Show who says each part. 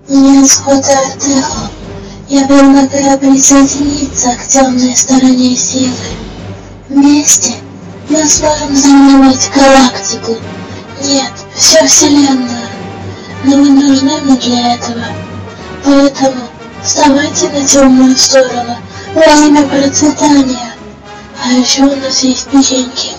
Speaker 1: Исхода Артехо, я предлагаю присоединиться к темной стороне силы. Вместе мы сможем завоевать галактику. Нет, всю Вселенную. Но вы нужны мне для этого. Поэтому вставайте на темную сторону во имя процветания. А еще у нас есть печеньки.